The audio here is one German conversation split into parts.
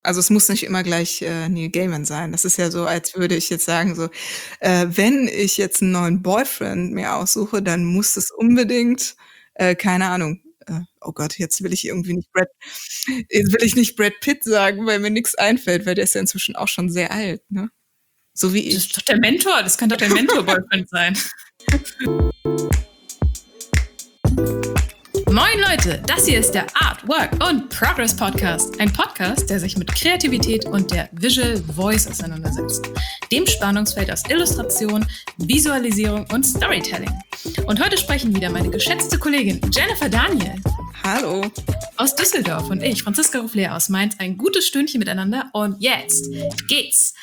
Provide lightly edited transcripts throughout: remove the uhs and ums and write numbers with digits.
Also, es muss nicht immer gleich, Neil Gaiman sein. Das ist ja so, als würde ich jetzt sagen so, wenn ich jetzt 'n neuen Boyfriend mir aussuche, dann muss es unbedingt, keine Ahnung, oh Gott, jetzt will ich nicht Brad Pitt sagen, weil mir nix einfällt, weil der ist ja inzwischen auch schon sehr alt, ne? So wie Das ist ich. doch der Mentor. Das kann doch der Mentor-Boyfriend sein. Moin Leute, das hier ist der Art, Work und Progress Podcast. Ein Podcast, der sich mit Kreativität und der Visual Voice auseinandersetzt. Dem Spannungsfeld aus Illustration, Visualisierung und Storytelling. Und heute sprechen wieder meine geschätzte Kollegin Jennifer Daniel. Hallo. Aus Düsseldorf und ich, Franziska Ruffler aus Mainz, ein gutes Stündchen miteinander. Und jetzt geht's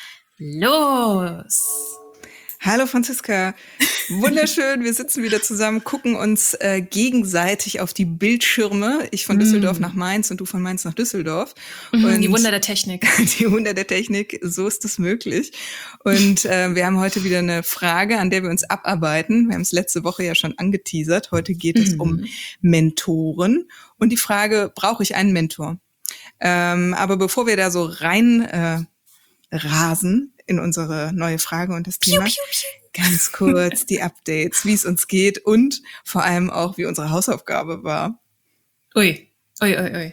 los. Hallo Franziska, wunderschön, wir sitzen wieder zusammen, gucken uns gegenseitig auf die Bildschirme, ich von Düsseldorf nach Mainz und du von Mainz nach Düsseldorf. Und die Wunder der Technik. Die Wunder der Technik, so ist es möglich. Und wir haben heute wieder eine Frage, an der wir uns abarbeiten. Wir haben es letzte Woche ja schon angeteasert, heute geht es um Mentoren und die Frage, brauche ich einen Mentor? Aber bevor wir da so rein rasen in unsere neue Frage und das Thema. Ganz kurz die Updates, wie es uns geht und vor allem auch, wie unsere Hausaufgabe war. Ui. Wie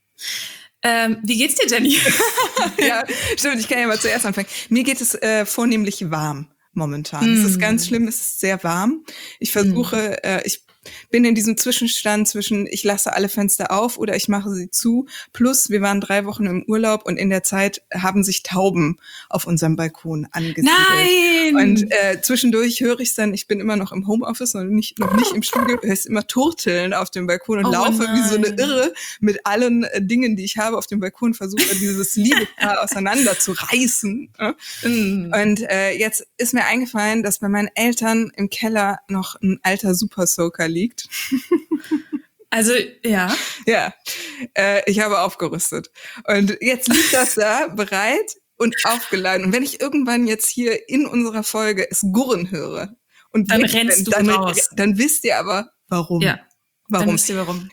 geht's dir, Jenny? Ja, stimmt, ich kann ja mal zuerst anfangen. Mir geht es vornehmlich warm momentan. Es ist ganz schlimm, es ist sehr warm. Ich versuche, ich bin in diesem Zwischenstand zwischen ich lasse alle Fenster auf oder ich mache sie zu. Plus, wir waren 3 Wochen im Urlaub und in der Zeit haben sich Tauben auf unserem Balkon angesiedelt. Nein! Und zwischendurch höre ich dann, ich bin immer noch im Homeoffice und noch nicht im Studio, höre ich immer turteln auf dem Balkon und laufe wie so eine Irre mit allen Dingen, die ich habe auf dem Balkon, versuche dieses Liebespaar auseinanderzureißen. Und jetzt ist mir eingefallen, dass bei meinen Eltern im Keller noch ein alter Super Soaker liegt. Also, ja. Ja, ich habe aufgerüstet. Und jetzt liegt das da bereit und aufgeladen. Und wenn ich irgendwann jetzt hier in unserer Folge es gurren höre und dann rennst du raus. Dann wisst ihr aber, warum. Ja, warum. Dann wisst ihr warum.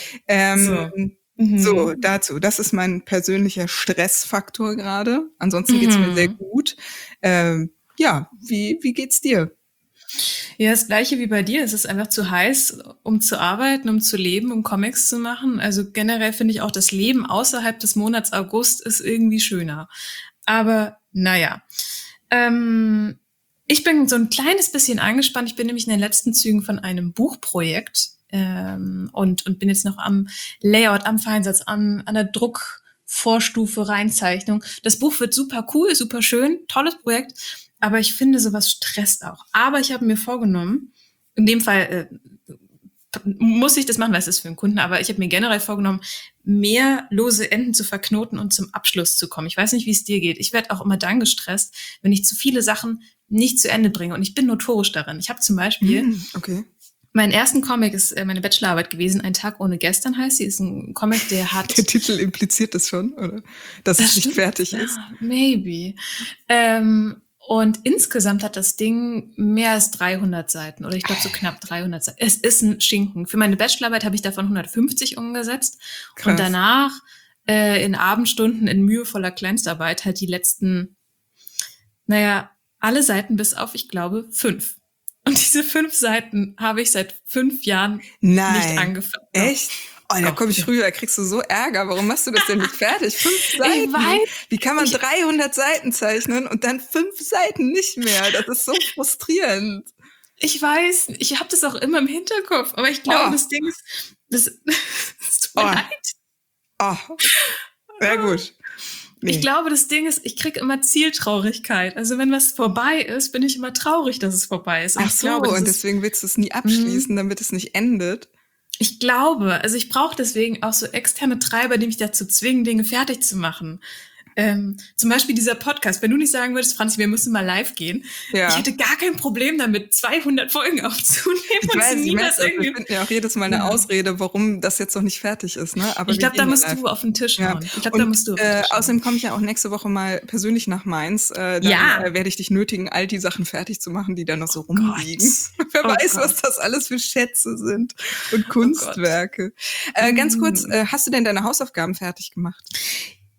So, dazu. Das ist mein persönlicher Stressfaktor gerade. Ansonsten geht's mir sehr gut. Ja, wie geht's dir? Ja, das Gleiche wie bei dir. Es ist einfach zu heiß, um zu arbeiten, um zu leben, um Comics zu machen. Also generell finde ich auch, das Leben außerhalb des Monats August ist irgendwie schöner. Aber naja. Ich bin so ein kleines bisschen angespannt. Ich bin nämlich in den letzten Zügen von einem Buchprojekt und bin jetzt noch am Layout, am Feinsatz, an der Druckvorstufe, Reinzeichnung. Das Buch wird super cool, super schön, tolles Projekt. Aber ich finde, sowas stresst auch. Aber ich habe mir vorgenommen, in dem Fall muss ich das machen, weil es ist für einen Kunden, aber ich habe mir generell vorgenommen, mehr lose Enden zu verknoten und zum Abschluss zu kommen. Ich weiß nicht, wie es dir geht. Ich werde auch immer dann gestresst, wenn ich zu viele Sachen nicht zu Ende bringe. Und ich bin notorisch darin. Ich habe zum Beispiel meinen ersten Comic ist meine Bachelorarbeit gewesen, Ein Tag ohne gestern heißt sie. Ist ein Comic, der hat... Der Titel impliziert das schon, oder? Dass es nicht fertig ist? Maybe. Und insgesamt hat das Ding mehr als 300 Seiten oder ich glaube so knapp 300 Seiten. Es ist ein Schinken. Für meine Bachelorarbeit habe ich davon 150 umgesetzt. Krass. Und danach in Abendstunden in mühevoller Kleinstarbeit halt die letzten, alle Seiten bis auf, ich glaube, 5. Und diese 5 Seiten habe ich seit 5 Jahren nicht angefangen. Echt? Oh, da komme ich rüber, kriegst du so Ärger. Warum machst du das denn nicht fertig? 5 Seiten? Ich weiß. Wie kann man 300 Seiten zeichnen und dann 5 Seiten nicht mehr? Das ist so frustrierend. Ich weiß, ich habe das auch immer im Hinterkopf, aber ich glaube, das Ding ist, das tut mir leid. Sehr gut. Nee. Ich glaube, das Ding ist, ich kriege immer Zieltraurigkeit. Also wenn was vorbei ist, bin ich immer traurig, dass es vorbei ist. Und deswegen willst du es nie abschließen, damit es nicht endet. Ich glaube, also ich brauche deswegen auch so externe Treiber, die mich dazu zwingen, Dinge fertig zu machen. Zum Beispiel dieser Podcast. Wenn du nicht sagen würdest, Franzi, wir müssen mal live gehen, ich hätte gar kein Problem damit, 200 Folgen aufzunehmen. Ich finde ja auch jedes Mal eine Ausrede, warum das jetzt noch nicht fertig ist. Ne? Aber ich glaube, da musst du auf den Tisch hauen. Ich glaube, da musst du auf den Tisch hauen. Außerdem komme ich ja auch nächste Woche mal persönlich nach Mainz. Dann werde ich dich nötigen, all die Sachen fertig zu machen, die da noch so rumliegen. Wer weiß, was das alles für Schätze sind und Kunstwerke. Ganz kurz, hast du denn deine Hausaufgaben fertig gemacht?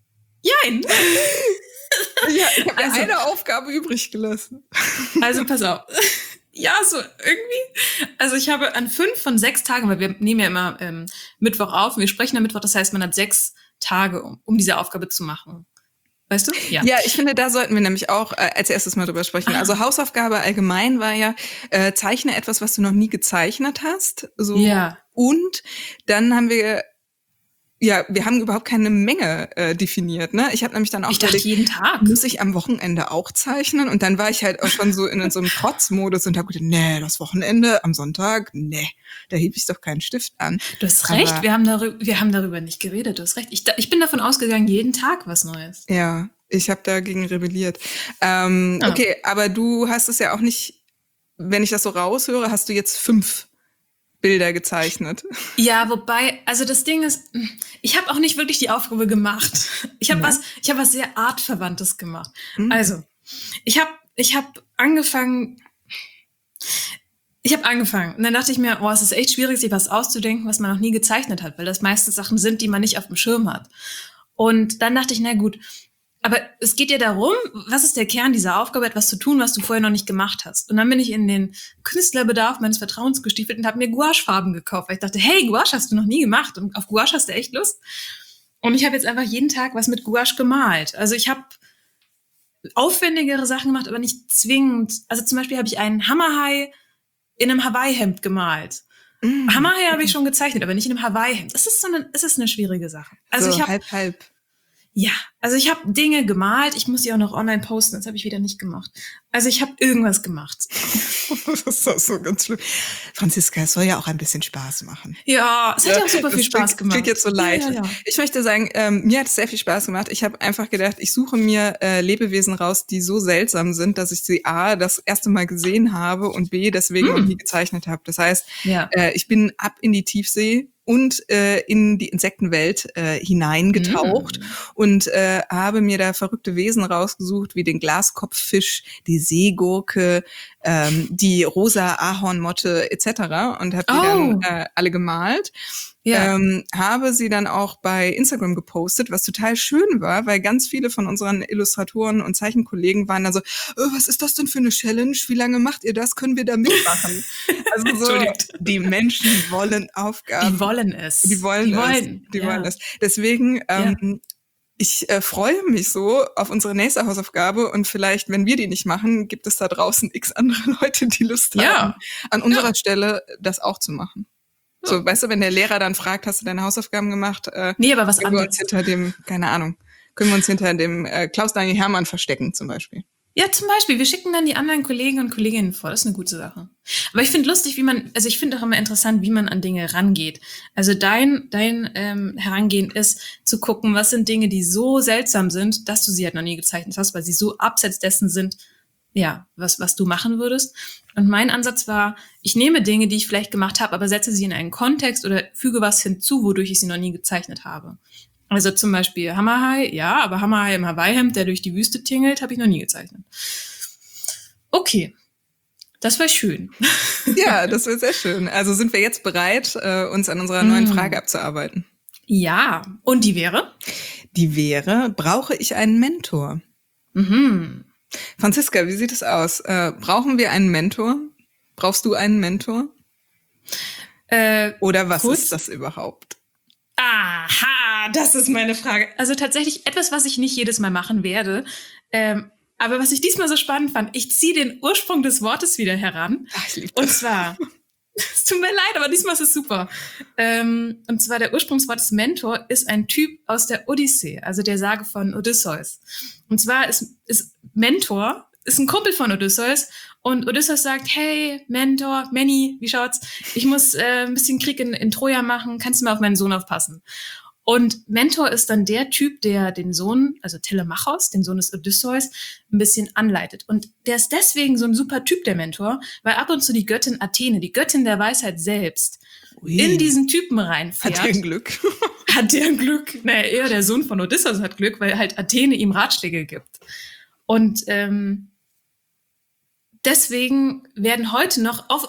Jein. Ja, ich habe eine Aufgabe übrig gelassen. Also pass auf. Ja, so irgendwie. Also ich habe an 5 von 6 Tagen, weil wir nehmen ja immer Mittwoch auf und wir sprechen am Mittwoch, das heißt, man hat 6 Tage, um diese Aufgabe zu machen. Weißt du? Ja. Ja, ich finde, da sollten wir nämlich auch als erstes mal drüber sprechen. Also Hausaufgabe allgemein war ja, zeichne etwas, was du noch nie gezeichnet hast. So. Ja. Und dann haben wir überhaupt keine Menge definiert. Ne? Ich habe nämlich dann auch dachte, jeden Tag muss ich am Wochenende auch zeichnen. Und dann war ich halt auch schon so in so einem Trotzmodus und habe gedacht, nee, das Wochenende am Sonntag, nee, da hebe ich doch keinen Stift an. Du hast recht, wir haben darüber nicht geredet, du hast recht. Ich bin davon ausgegangen, jeden Tag was Neues. Ja, ich habe dagegen rebelliert. Okay, aber du hast es ja auch nicht, wenn ich das so raushöre, hast du jetzt 5 Bilder gezeichnet. Ja, wobei, also das Ding ist, ich habe auch nicht wirklich die Aufgabe gemacht. Ich habe was sehr Artverwandtes gemacht. Also, ich habe angefangen und dann dachte ich mir, es ist echt schwierig, sich was auszudenken, was man noch nie gezeichnet hat, weil das meistens Sachen sind, die man nicht auf dem Schirm hat. Und dann dachte ich, na gut, aber es geht ja darum, was ist der Kern dieser Aufgabe, etwas zu tun, was du vorher noch nicht gemacht hast. Und dann bin ich in den Künstlerbedarf meines Vertrauens gestiefelt und habe mir Gouachefarben gekauft, weil ich dachte, hey, Gouache hast du noch nie gemacht und auf Gouache hast du echt Lust. Und ich habe jetzt einfach jeden Tag was mit Gouache gemalt. Also ich habe aufwendigere Sachen gemacht, aber nicht zwingend. Also zum Beispiel habe ich einen Hammerhai in einem Hawaii-Hemd gemalt. Hammerhai habe ich schon gezeichnet, aber nicht in einem Hawaii-Hemd. Es ist eine schwierige Sache. Also so ich habe halb. Ja, also ich habe Dinge gemalt, ich muss die auch noch online posten, das habe ich wieder nicht gemacht. Also ich habe irgendwas gemacht. Das ist doch so ganz schlimm. Franziska, es soll ja auch ein bisschen Spaß machen. Ja, es hat ja auch super viel Spaß gemacht. Klingt jetzt so leid. Ja. Ich möchte sagen, mir hat es sehr viel Spaß gemacht. Ich habe einfach gedacht, ich suche mir Lebewesen raus, die so seltsam sind, dass ich sie A, das erste Mal gesehen habe und B, deswegen noch nie gezeichnet habe. Das heißt, ich bin ab in die Tiefsee und in die Insektenwelt hineingetaucht und habe mir da verrückte Wesen rausgesucht, wie den Glaskopffisch, die Seegurke, die rosa Ahornmotte etc. und habe die dann alle gemalt. Ja. Habe sie dann auch bei Instagram gepostet, was total schön war, weil ganz viele von unseren Illustratoren und Zeichenkollegen waren da so, was ist das denn für eine Challenge? Wie lange macht ihr das? Können wir da mitmachen? Also so, die Menschen wollen Aufgaben. Die wollen es. Die wollen es. Deswegen, ich freue mich so auf unsere nächste Hausaufgabe und vielleicht, wenn wir die nicht machen, gibt es da draußen x andere Leute, die Lust haben, an unserer Stelle das auch zu machen. So, weißt du, wenn der Lehrer dann fragt, hast du deine Hausaufgaben gemacht? Nee, aber was anderes. Können wir uns hinter dem Klaus-Daniel Hermann verstecken zum Beispiel. Ja, zum Beispiel. Wir schicken dann die anderen Kollegen und Kolleginnen vor. Das ist eine gute Sache. Aber ich finde lustig, ich finde auch immer interessant, wie man an Dinge rangeht. Also dein Herangehen ist zu gucken, was sind Dinge, die so seltsam sind, dass du sie halt noch nie gezeichnet hast, weil sie so abseits dessen sind, ja, was du machen würdest. Und mein Ansatz war, ich nehme Dinge, die ich vielleicht gemacht habe, aber setze sie in einen Kontext oder füge was hinzu, wodurch ich sie noch nie gezeichnet habe. Also zum Beispiel Hammerhai, ja, aber Hammerhai im Hawaii-Hemd, der durch die Wüste tingelt, habe ich noch nie gezeichnet. Okay, das war schön. Ja, das war sehr schön. Also sind wir jetzt bereit, uns an unserer neuen Frage abzuarbeiten? Ja, und die wäre? Die wäre, brauche ich einen Mentor? Franziska, wie sieht es aus? Brauchen wir einen Mentor? Brauchst du einen Mentor? Oder was ist das überhaupt? Aha, das ist meine Frage. Also tatsächlich etwas, was ich nicht jedes Mal machen werde. Aber was ich diesmal so spannend fand, ich ziehe den Ursprung des Wortes wieder heran. Ach, ich liebe das. Und zwar, es tut mir leid, aber diesmal ist es super. Und zwar der Ursprungswort des Mentor ist ein Typ aus der Odyssee, also der Sage von Odysseus. Und zwar ist Mentor, ist ein Kumpel von Odysseus. Und Odysseus sagt, hey, Mentor, Manny, wie schaut's? Ich muss ein bisschen Krieg in Troja machen, kannst du mal auf meinen Sohn aufpassen? Und Mentor ist dann der Typ, der den Sohn, also Telemachos, den Sohn des Odysseus, ein bisschen anleitet. Und der ist deswegen so ein super Typ, der Mentor, weil ab und zu die Göttin Athene, die Göttin der Weisheit selbst, in diesen Typen reinfährt. Hat der ein Glück? Hat der ein Glück? Naja, eher der Sohn von Odysseus hat Glück, weil halt Athene ihm Ratschläge gibt. Und deswegen werden heute noch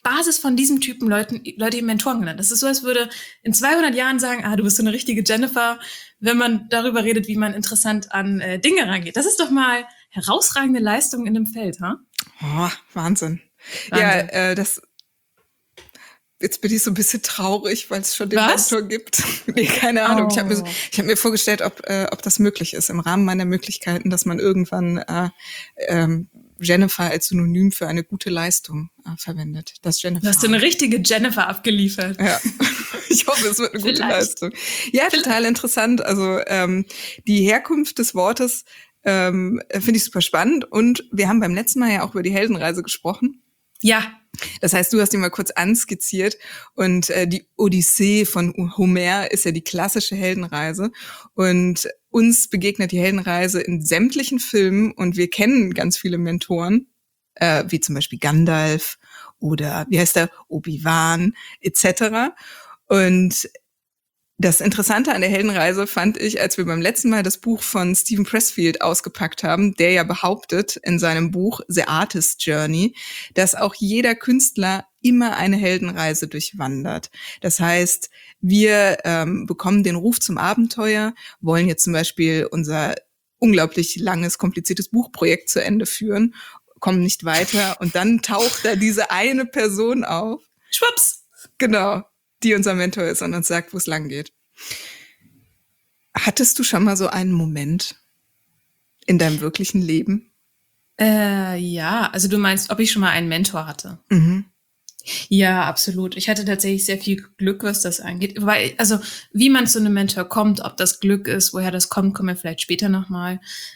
Basis von diesem Typen Leute eben Mentoren genannt. Das ist so, als würde in 200 Jahren sagen, du bist so eine richtige Jennifer, wenn man darüber redet, wie man interessant an Dinge rangeht. Das ist doch mal herausragende Leistung in dem Feld, ha? Oh, Wahnsinn. Ja, jetzt bin ich so ein bisschen traurig, weil es schon den Mentor gibt. Nee, keine Ahnung. Ich hab mir vorgestellt, ob das möglich ist, im Rahmen meiner Möglichkeiten, dass man irgendwann Jennifer als Synonym für eine gute Leistung verwendet. Das Jennifer. Du hast eine richtige Jennifer abgeliefert. Ja, ich hoffe, es wird eine gute Leistung. Ja, total interessant. Also die Herkunft des Wortes finde ich super spannend. Und wir haben beim letzten Mal ja auch über die Heldenreise gesprochen. Ja. Das heißt, du hast die mal kurz anskizziert. Und die Odyssee von Homer ist ja die klassische Heldenreise. Und uns begegnet die Heldenreise in sämtlichen Filmen. Und wir kennen ganz viele Mentoren, wie zum Beispiel Gandalf oder wie heißt der, Obi-Wan etc. Und das Interessante an der Heldenreise fand ich, als wir beim letzten Mal das Buch von Stephen Pressfield ausgepackt haben, der ja behauptet in seinem Buch The Artist's Journey, dass auch jeder Künstler immer eine Heldenreise durchwandert. Das heißt, wir bekommen den Ruf zum Abenteuer, wollen jetzt zum Beispiel unser unglaublich langes, kompliziertes Buchprojekt zu Ende führen, kommen nicht weiter und dann taucht da diese eine Person auf. Schwupps! Genau. Die unser Mentor ist und uns sagt, wo es lang geht. Hattest du schon mal so einen Moment in deinem wirklichen Leben? Ja, also du meinst, ob ich schon mal einen Mentor hatte? Mhm. Ja, absolut. Ich hatte tatsächlich sehr viel Glück, was das angeht. Weil, also wie man zu einem Mentor kommt, ob das Glück ist, woher das kommt, kommen wir vielleicht später nochmal.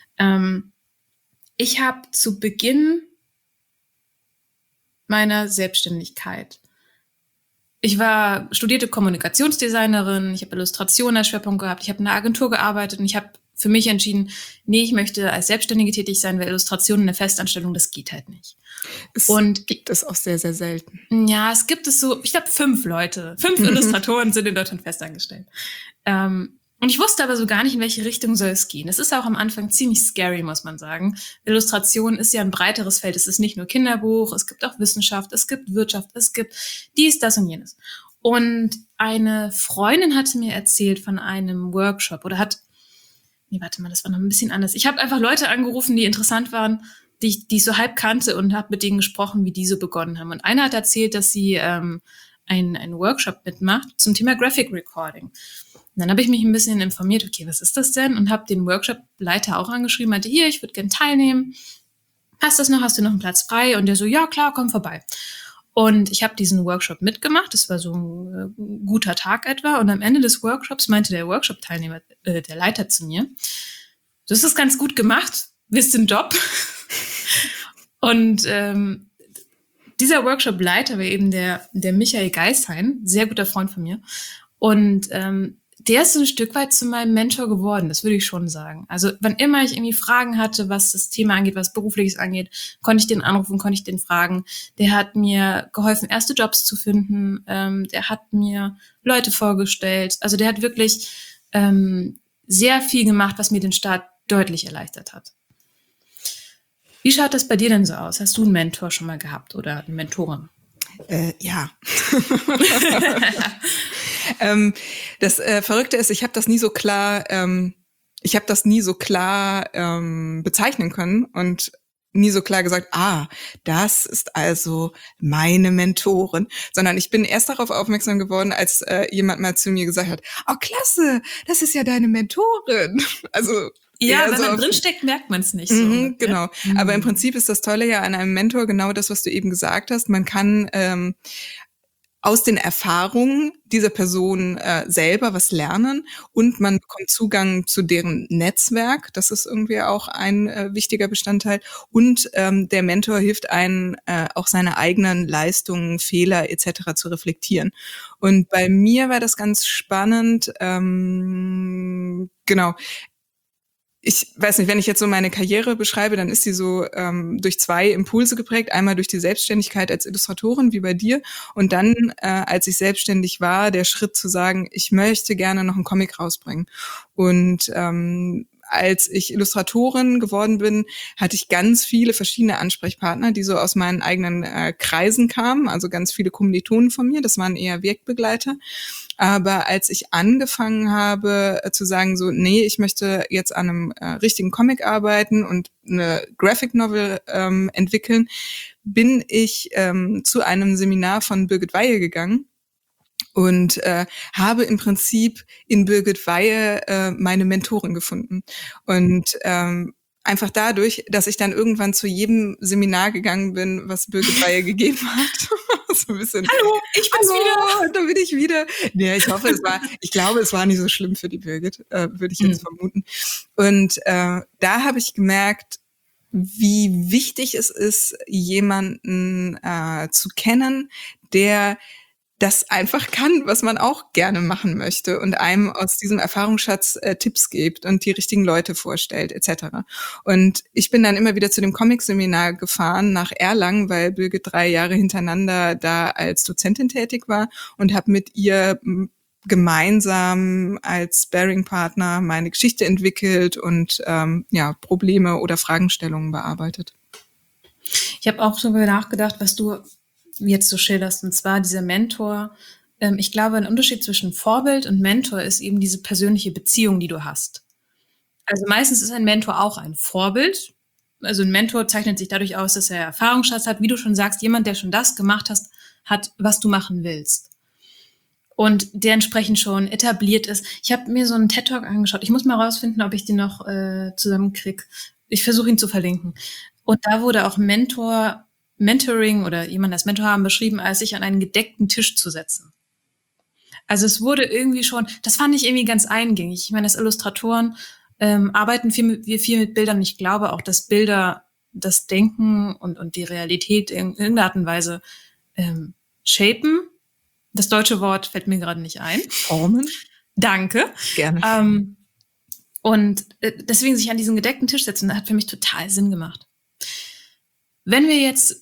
Ich habe zu Beginn meiner Selbstständigkeit, ich war studierte Kommunikationsdesignerin, ich habe Illustration als Schwerpunkt gehabt, ich habe in einer Agentur gearbeitet und ich habe für mich entschieden, nee, ich möchte als Selbstständige tätig sein, weil Illustration in der Festanstellung, das geht halt nicht. Und gibt es auch sehr, sehr selten. Ja, es gibt es so, ich glaube 5 Illustratoren sind in Deutschland festangestellt. Und ich wusste aber so gar nicht, in welche Richtung soll es gehen. Es ist auch am Anfang ziemlich scary, muss man sagen. Illustration ist ja ein breiteres Feld. Es ist nicht nur Kinderbuch, es gibt auch Wissenschaft, es gibt Wirtschaft, es gibt dies, das und jenes. Und eine Freundin hatte mir erzählt von einem Workshop das war noch ein bisschen anders. Ich habe einfach Leute angerufen, die interessant waren, die ich so halb kannte und habe mit denen gesprochen, wie die so begonnen haben. Und einer hat erzählt, dass sie einen Workshop mitmacht zum Thema Graphic Recording. Und dann habe ich mich ein bisschen informiert, okay, was ist das denn? Und habe den Workshop-Leiter auch angeschrieben, meinte, hier, ich würde gerne teilnehmen. Hast du noch einen Platz frei? Und der so, ja, klar, komm vorbei. Und ich habe diesen Workshop mitgemacht. Das war so ein guter Tag etwa. Und am Ende des Workshops meinte der Workshop-Teilnehmer, der Leiter zu mir, du hast das ganz gut gemacht, willst du einen Job? Und dieser Workshop-Leiter war eben der Michael Geishain, sehr guter Freund von mir. Und der ist so ein Stück weit zu meinem Mentor geworden, das würde ich schon sagen. Also wann immer ich irgendwie Fragen hatte, was das Thema angeht, was Berufliches angeht, konnte ich den anrufen, konnte ich den fragen. Der hat mir geholfen, erste Jobs zu finden. Der hat mir Leute vorgestellt. Also der hat wirklich sehr viel gemacht, was mir den Start deutlich erleichtert hat. Wie schaut das bei dir denn so aus? Hast du einen Mentor schon mal gehabt oder eine Mentorin? Ja. Das Verrückte ist, ich habe das nie so klar bezeichnen können und nie so klar gesagt, das ist also meine Mentorin, sondern ich bin erst darauf aufmerksam geworden, als jemand mal zu mir gesagt hat, oh klasse, das ist ja deine Mentorin. Also ja, wenn man drinsteckt, merkt man es nicht so. Genau. Ja? Aber im Prinzip ist das Tolle ja an einem Mentor genau das, was du eben gesagt hast. Man kann aus den Erfahrungen dieser Person selber was lernen und man bekommt Zugang zu deren Netzwerk. Das ist irgendwie auch ein wichtiger Bestandteil. Und der Mentor hilft einem, auch seine eigenen Leistungen, Fehler etc. zu reflektieren. Und bei mir war das ganz spannend. Genau. Ich weiß nicht, wenn ich jetzt so meine Karriere beschreibe, dann ist sie so durch 2 Impulse geprägt. Einmal durch die Selbstständigkeit als Illustratorin, wie bei dir. Und dann, als ich selbstständig war, der Schritt zu sagen, ich möchte gerne noch einen Comic rausbringen. Und als ich Illustratorin geworden bin, hatte ich ganz viele verschiedene Ansprechpartner, die so aus meinen eigenen Kreisen kamen, also ganz viele Kommilitonen von mir, das waren eher Wegbegleiter. Aber als ich angefangen habe zu sagen, so, nee, ich möchte jetzt an einem richtigen Comic arbeiten und eine Graphic Novel entwickeln, bin ich zu einem Seminar von Birgit Weihe gegangen und habe im Prinzip in Birgit Weihe meine Mentorin gefunden. Und einfach dadurch, dass ich dann irgendwann zu jedem Seminar gegangen bin, was Birgit Weihe gegeben hat. So ein bisschen, hallo, ich bin's wieder. Da bin ich wieder. Nee, ich glaube, es war nicht so schlimm für die Birgit, würde ich jetzt vermuten. Und da habe ich gemerkt, wie wichtig es ist, jemanden zu kennen, der das einfach kann, was man auch gerne machen möchte und einem aus diesem Erfahrungsschatz Tipps gibt und die richtigen Leute vorstellt etc. Und ich bin dann immer wieder zu dem Comic-Seminar gefahren nach Erlangen, weil Birgit 3 Jahre hintereinander da als Dozentin tätig war und habe mit ihr gemeinsam als Sparring-Partner meine Geschichte entwickelt und Probleme oder Fragestellungen bearbeitet. Ich habe auch darüber nachgedacht, was du jetzt so schilderst, und zwar dieser Mentor. Ich glaube, ein Unterschied zwischen Vorbild und Mentor ist eben diese persönliche Beziehung, die du hast. Also meistens ist ein Mentor auch ein Vorbild. Also ein Mentor zeichnet sich dadurch aus, dass er Erfahrungsschatz hat, wie du schon sagst, jemand, der schon das gemacht hat, was du machen willst. Und der entsprechend schon etabliert ist. Ich habe mir so einen TED-Talk angeschaut. Ich muss mal rausfinden, ob ich den noch zusammenkriege. Ich versuche ihn zu verlinken. Und da wurde auch Mentoring oder jemand als Mentor haben beschrieben, als sich an einen gedeckten Tisch zu setzen. Also es wurde irgendwie schon, das fand ich irgendwie ganz eingängig. Ich meine, als Illustratoren arbeiten wir viel mit Bildern. Ich glaube auch, dass Bilder das Denken und die Realität in irgendeiner Art und Weise shapen. Das deutsche Wort fällt mir gerade nicht ein. Formen? Danke. Gerne. Und deswegen sich an diesen gedeckten Tisch setzen, das hat für mich total Sinn gemacht. Wenn wir jetzt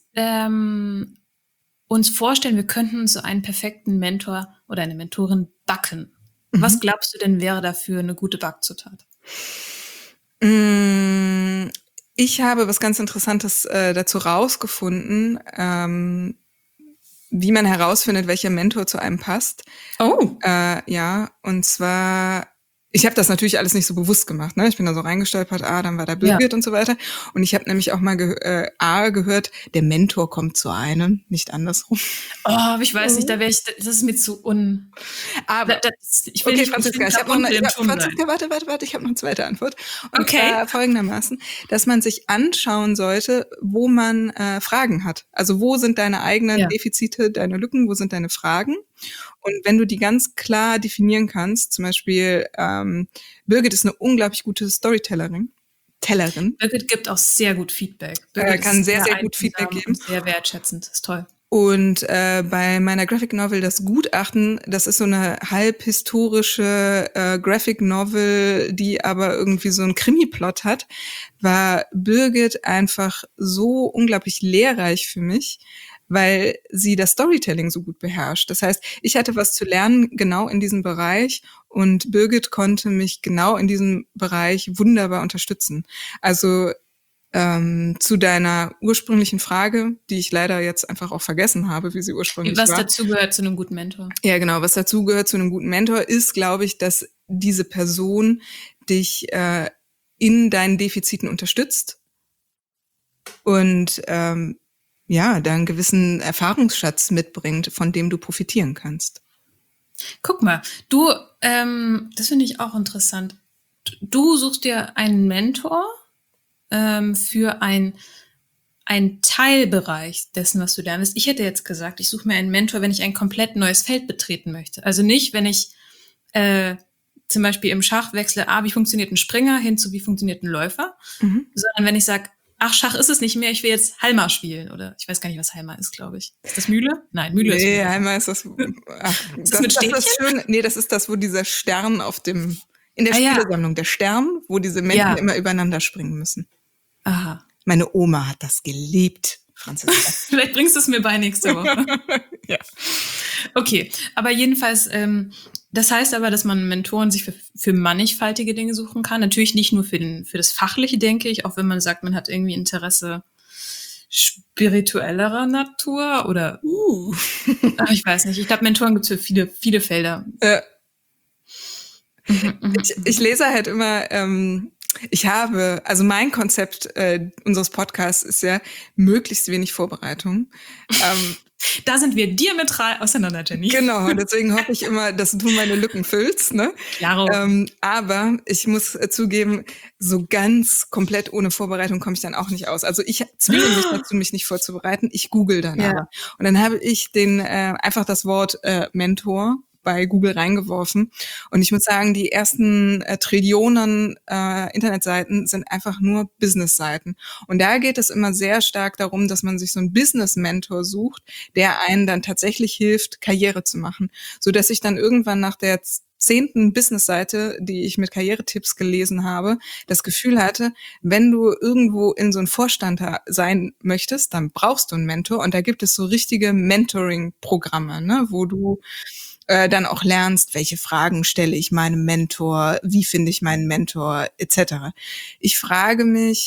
uns vorstellen, wir könnten uns so einen perfekten Mentor oder eine Mentorin backen. Was glaubst du denn wäre dafür eine gute Backzutat? Ich habe was ganz Interessantes dazu rausgefunden, wie man herausfindet, welcher Mentor zu einem passt. Oh. Und zwar, ich habe das natürlich alles nicht so bewusst gemacht, ne? Ich bin da so reingestolpert, dann war da Birgit und so weiter. Und ich habe nämlich auch mal gehört, der Mentor kommt zu einem, nicht andersrum. Oh, aber ich weiß nicht, das ist mir zu Aber ich will nicht, Franziska, ich habe noch warte, ich habe noch eine zweite Antwort. Und zwar folgendermaßen, dass man sich anschauen sollte, wo man Fragen hat. Also wo sind deine eigenen Defizite, deine Lücken, wo sind deine Fragen? Und wenn du die ganz klar definieren kannst, zum Beispiel Birgit ist eine unglaublich gute Storytellerin. Birgit gibt auch sehr gut Feedback. Birgit kann sehr, sehr gut Feedback geben. Sehr wertschätzend, ist toll. Und bei meiner Graphic Novel Das Gutachten, das ist so eine halb historische Graphic Novel, die aber irgendwie so einen Krimi-Plot hat, war Birgit einfach so unglaublich lehrreich für mich, weil sie das Storytelling so gut beherrscht. Das heißt, ich hatte was zu lernen genau in diesem Bereich und Birgit konnte mich genau in diesem Bereich wunderbar unterstützen. Also zu deiner ursprünglichen Frage, die ich leider jetzt einfach auch vergessen habe, wie sie ursprünglich war. Was dazu gehört zu einem guten Mentor? Ja, genau. Was dazu gehört zu einem guten Mentor ist, glaube ich, dass diese Person dich in deinen Defiziten unterstützt und deinen gewissen Erfahrungsschatz mitbringt, von dem du profitieren kannst. Guck mal, du, das finde ich auch interessant. Du suchst dir einen Mentor für ein Teilbereich dessen, was du lernst. Ich hätte jetzt gesagt, ich suche mir einen Mentor, wenn ich ein komplett neues Feld betreten möchte. Also nicht, wenn ich zum Beispiel im Schach wechsle, wie funktioniert ein Springer hin zu wie funktioniert ein Läufer, sondern wenn ich sage, Schach ist es nicht mehr, ich will jetzt Halma spielen. Oder ich weiß gar nicht, was Halma ist, glaube ich. Ist das Mühle? Nein, Mühle ist Mühle. Nee, Halma ist das. Ist das mit Stäbchen? Das ist das, wo dieser Stern in der Spielesammlung, der Stern, wo diese Menschen immer übereinander springen müssen. Aha. Meine Oma hat das geliebt, Franziska. Vielleicht bringst du es mir bei nächste Woche. Ja. Okay, aber jedenfalls, Das heißt aber, dass man Mentoren sich für mannigfaltige Dinge suchen kann. Natürlich nicht nur für das Fachliche, denke ich, auch wenn man sagt, man hat irgendwie Interesse spirituellerer Natur oder ich weiß nicht. Ich glaube, Mentoren gibt es für viele, viele Felder. Ich lese halt immer, also mein Konzept unseres Podcasts ist ja möglichst wenig Vorbereitung. Da sind wir diametral auseinander, Jenny. Genau, deswegen hoffe ich immer, dass du meine Lücken füllst. Ne? Klaro. Aber ich muss zugeben, so ganz komplett ohne Vorbereitung komme ich dann auch nicht aus. Also ich zwinge mich dazu, mich nicht vorzubereiten. Ich google dann aber. Und dann habe ich einfach das Wort Mentor bei Google reingeworfen. Und ich muss sagen, die ersten Trillionen Internetseiten sind einfach nur Business-Seiten. Und da geht es immer sehr stark darum, dass man sich so einen Business-Mentor sucht, der einen dann tatsächlich hilft, Karriere zu machen. So dass ich dann irgendwann nach der 10. Business-Seite, die ich mit Karrieretipps gelesen habe, das Gefühl hatte, wenn du irgendwo in so einem Vorstand sein möchtest, dann brauchst du einen Mentor. Und da gibt es so richtige Mentoring-Programme, ne, wo du dann auch lernst, welche Fragen stelle ich meinem Mentor, wie finde ich meinen Mentor, etc. Ich frage mich,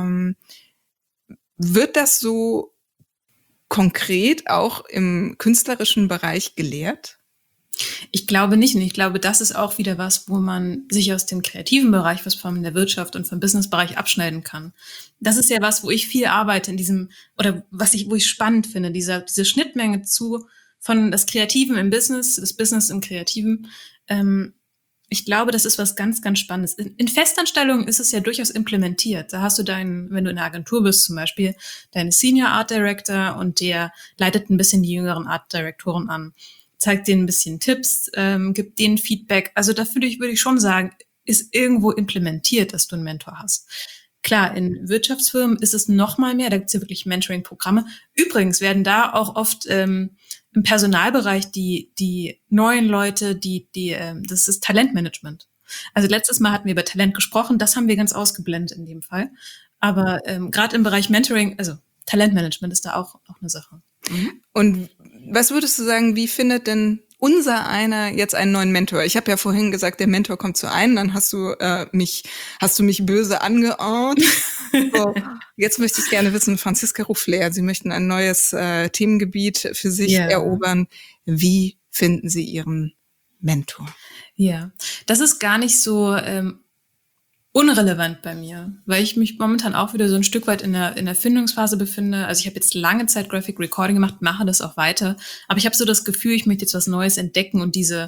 wird das so konkret auch im künstlerischen Bereich gelehrt? Ich glaube nicht. Und ich glaube, das ist auch wieder was, wo man sich aus dem kreativen Bereich, was von der Wirtschaft und vom Businessbereich abschneiden kann. Das ist ja was, wo ich viel arbeite in diesem, oder wo ich spannend finde, diese Schnittmenge von das Kreativen im Business, das Business im Kreativen. Ich glaube, das ist was ganz, ganz Spannendes. In Festanstellungen ist es ja durchaus implementiert. Da hast du wenn du in einer Agentur bist zum Beispiel, deine Senior Art Director und der leitet ein bisschen die jüngeren Art Direktoren an, zeigt denen ein bisschen Tipps, gibt denen Feedback. Also da würde ich schon sagen, ist irgendwo implementiert, dass du einen Mentor hast. Klar, in Wirtschaftsfirmen ist es noch mal mehr, da gibt es ja wirklich Mentoring-Programme. Übrigens werden da auch oft im Personalbereich die neuen Leute, das ist Talentmanagement. Also letztes Mal hatten wir über Talent gesprochen, das haben wir ganz ausgeblendet in dem Fall. Aber gerade im Bereich Mentoring, also Talentmanagement ist da auch eine Sache. Und was würdest du sagen, wie findet denn unser einer jetzt einen neuen Mentor? Ich habe ja vorhin gesagt, der Mentor kommt zu einem, dann hast du mich böse angeahnt. So, jetzt möchte ich gerne wissen, Franziska Ruffler, Sie möchten ein neues Themengebiet für sich erobern. Wie finden Sie Ihren Mentor? Ja, das ist gar nicht so unrelevant bei mir, weil ich mich momentan auch wieder so ein Stück weit in der Findungsphase befinde. Also ich habe jetzt lange Zeit Graphic Recording gemacht, mache das auch weiter, aber ich habe so das Gefühl, ich möchte jetzt was Neues entdecken und dieses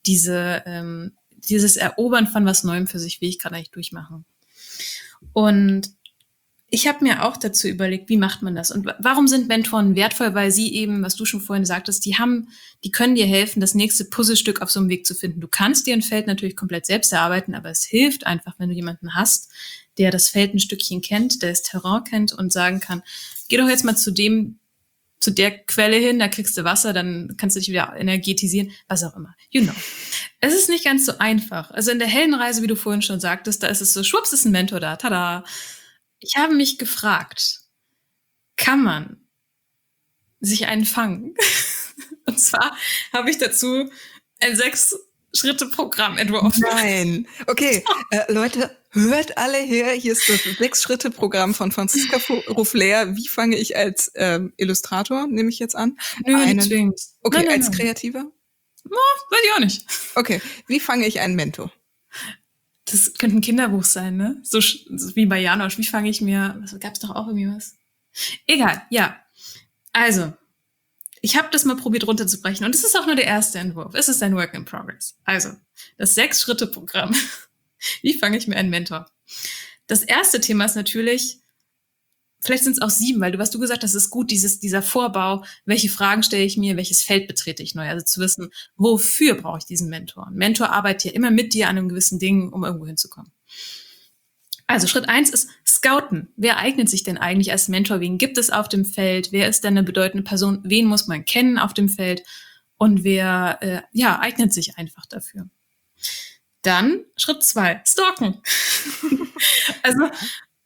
Erobern von was Neuem für sich will ich gerade eigentlich durchmachen. Und ich habe mir auch dazu überlegt, wie macht man das? Und warum sind Mentoren wertvoll? Weil sie eben, was du schon vorhin sagtest, die können dir helfen, das nächste Puzzlestück auf so einem Weg zu finden. Du kannst dir ein Feld natürlich komplett selbst erarbeiten, aber es hilft einfach, wenn du jemanden hast, der das Feld ein Stückchen kennt, der das Terrain kennt und sagen kann, geh doch jetzt mal zu der Quelle hin, da kriegst du Wasser, dann kannst du dich wieder energetisieren, was auch immer. You know. Es ist nicht ganz so einfach. Also in der Heldenreise, wie du vorhin schon sagtest, da ist es so, schwupps, ist ein Mentor da, tada. Ich habe mich gefragt, kann man sich einen fangen? Und zwar habe ich dazu ein 6-Schritte-Programm entworfen. Nein. Okay, Leute, hört alle her. Hier ist das 6-Schritte-Programm von Franziska Ruffler. Wie fange ich als Illustrator, nehme ich jetzt an? Nö, nicht zwingend. Okay, nein, als Kreativer? Weiß ich auch nicht. Okay, wie fange ich einen Mentor? Das könnte ein Kinderbuch sein, ne? So wie bei Janosch. Wie fange ich mir... Gab's doch auch irgendwie was? Egal, ja. Also, ich habe das mal probiert runterzubrechen. Und es ist auch nur der erste Entwurf. Es ist ein Work in Progress. Also, das 6-Schritte-Programm. Wie fange ich mir einen Mentor? Das erste Thema ist natürlich, vielleicht sind es auch 7, weil was du gesagt hast, ist gut, dieser Vorbau. Welche Fragen stelle ich mir? Welches Feld betrete ich neu? Also zu wissen, wofür brauche ich diesen Mentor? Ein Mentor arbeitet ja immer mit dir an einem gewissen Ding, um irgendwo hinzukommen. Also Schritt 1 ist Scouten. Wer eignet sich denn eigentlich als Mentor? Wen gibt es auf dem Feld? Wer ist denn eine bedeutende Person? Wen muss man kennen auf dem Feld? Und wer eignet sich einfach dafür? Dann Schritt 2, Stalken. Also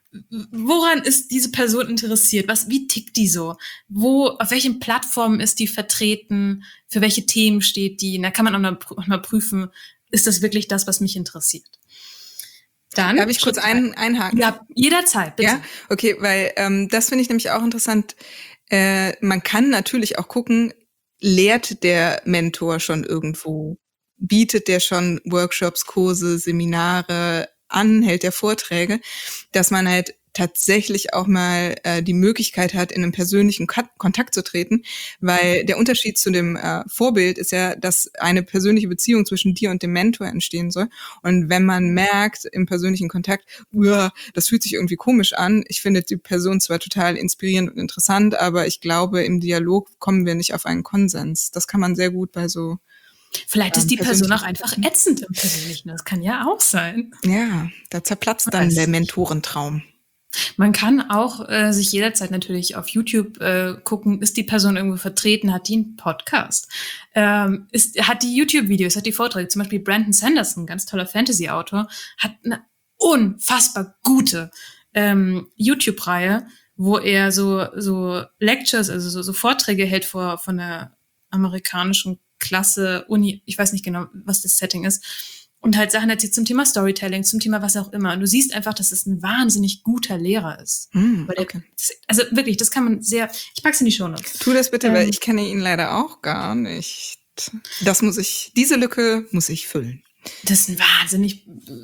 woran ist diese Person interessiert? Wie tickt die so? Auf welchen Plattformen ist die vertreten? Für welche Themen steht die? Und da kann man auch mal prüfen, ist das wirklich das, was mich interessiert? Dann darf ich kurz einhaken? Ja, jederzeit, bitte. Ja, okay, weil das finde ich nämlich auch interessant. Man kann natürlich auch gucken, lehrt der Mentor schon irgendwo? Bietet der schon Workshops, Kurse, Seminare an, hält der Vorträge, dass man halt tatsächlich auch mal die Möglichkeit hat, in einen persönlichen Kontakt zu treten, weil der Unterschied zu dem Vorbild ist ja, dass eine persönliche Beziehung zwischen dir und dem Mentor entstehen soll. Und wenn man merkt im persönlichen Kontakt, das fühlt sich irgendwie komisch an, ich finde die Person zwar total inspirierend und interessant, aber ich glaube, im Dialog kommen wir nicht auf einen Konsens. Das kann man sehr gut bei so vielleicht ist die Person auch einfach ätzend im Persönlichen. Das kann ja auch sein. Ja, da zerplatzt dann der Mentorentraum. Man kann auch sich jederzeit natürlich auf YouTube gucken, ist die Person irgendwo vertreten, hat die einen Podcast, hat die YouTube-Videos, hat die Vorträge. Zum Beispiel Brandon Sanderson, ganz toller Fantasy-Autor, hat eine unfassbar gute YouTube-Reihe, wo er so Lectures, also so Vorträge hält von einer amerikanischen Klasse, Uni, ich weiß nicht genau, was das Setting ist, und halt Sachen erzählt zum Thema Storytelling, zum Thema was auch immer. Und du siehst einfach, dass es ein wahnsinnig guter Lehrer ist. Okay. Also wirklich, das kann man ich pack's in die Shownotes. Tu das bitte, weil ich kenne ihn leider auch gar nicht. Diese Lücke muss ich füllen. Das ist ein wahnsinnig